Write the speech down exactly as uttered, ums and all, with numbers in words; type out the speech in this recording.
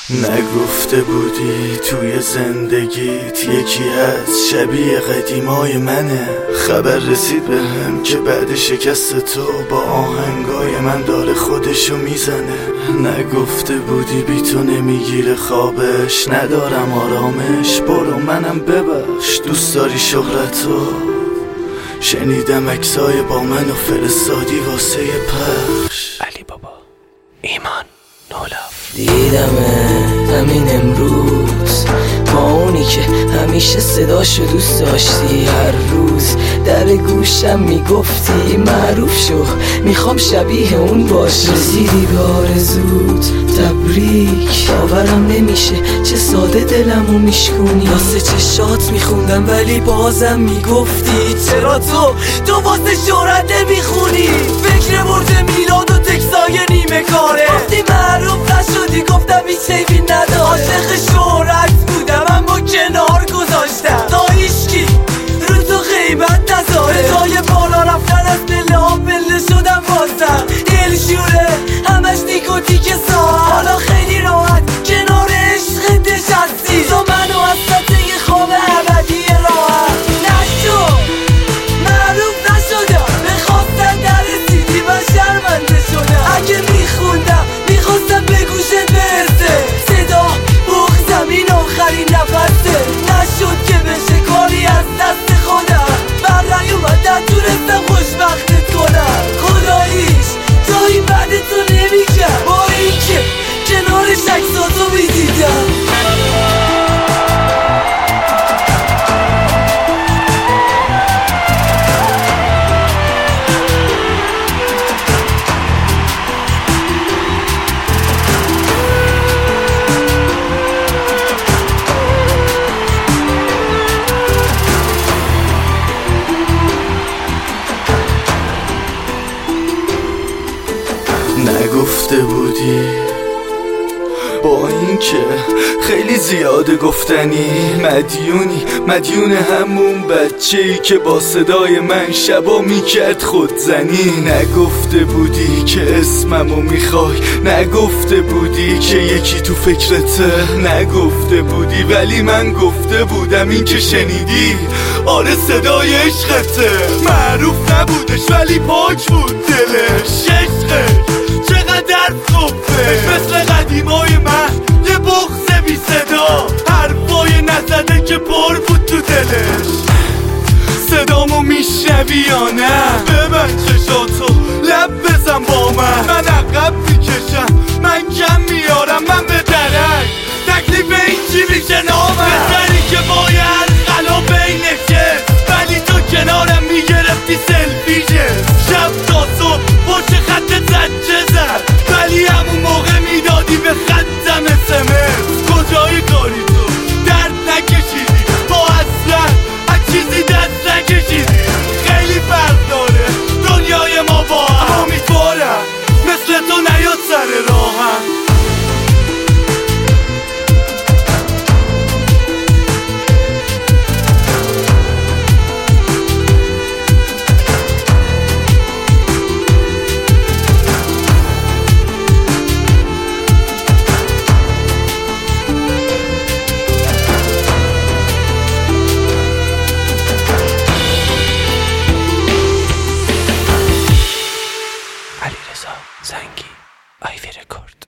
نگفته بودی توی زندگیت یکی از شبیه قدیمای منه. خبر رسید به هم که بعد شکست تو با آهنگای من داره خودشو میزنه. نگفته بودی بی تو نمیگیره خوابش، ندارم آرامش، برو منم ببخش. دوست داری شهرتو؟ شنیدم عکسای با من و فرستادی واسه پخش. علی بابا ایمان نولاف. دیدمت همین امروز با اونی که همیشه صداشو دوست داشتی، هر روز در گوشم میگفتی معروف شو میخوام شبیه اون باشی. رسیدی به آرزوت تبریک، باورم نمیشه چه ساده دلمو میشکونی. واسه چشات میخوندم ولی بازم میگفتی چرا تو تو واسه شهرت نمیخونی. فکر برد میلاد و تکسای نیمه کاره، وقتی معروف نشدی گفتم هیچ حیفی نداره. عاشق شهرت بودم اما کنار گذاشتم تا هیچکی رو تو غیبت نذاره. جای بالا رفتن از پله ها پله شدم بازم دلشوره همش نیکوتیک ساعت. حالا خیلی راحت کنار عشق نشستی، تو منو از سطح خواب ابدی راحت نشو. معروف نشدم بخواستن نرسیدی و شرمنده شدم. اگه میخوندم میخواستم به گوشت برسه صدا بغزم این آخرین نفسه. نشد که بشه کاری از دست خودم، بر نیومد نتونستم خوشبختت کنم. خداییش جایی بعد تو نمیکرد با اینکه کنارش عکساتو میدیدم. نگفته بودی با اینکه خیلی زیاده گفتنی، مدیونی مدیون همون بچه‌ای که با صدای من شبا میکرد خودزنی. نگفته بودی که اسممو میخوای، نگفته بودی که یکی تو فکرته، نگفته بودی ولی من گفته بودم. این که شنیدی آره صدای عشقته. معروف نبودش ولی پاک بود دلش، عشقش چقدر خوبه مثل قدیمای من، یه بغض بی صدا حرفای نزده که پر بود تو دلش. صدامو میشنوی یا نه؟ ببند چشاتو لب بزن با من، من عقب میکشم من کم میارم من به درک. تکلیف این چی میشه نامه؟ بزنی که باید غلا بینشه ولی تو کنارم میگرفتی سلفیشه. شب تا صبح پشت خط زجه زد ولی همون موقع میدادی به خطم اسمس. کجای کاری تو درد نکشیدی با اصلا از چیزی دست نکشیدی. خیلی فرق داره دنیای ما با هم، امیدوارم مثل تو نیاد سر راهم. علی رضا زنگی آیوی رکورد.